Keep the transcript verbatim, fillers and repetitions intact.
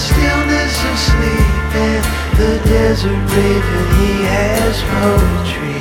stillness of sleep, and the desert raven, he has poetry.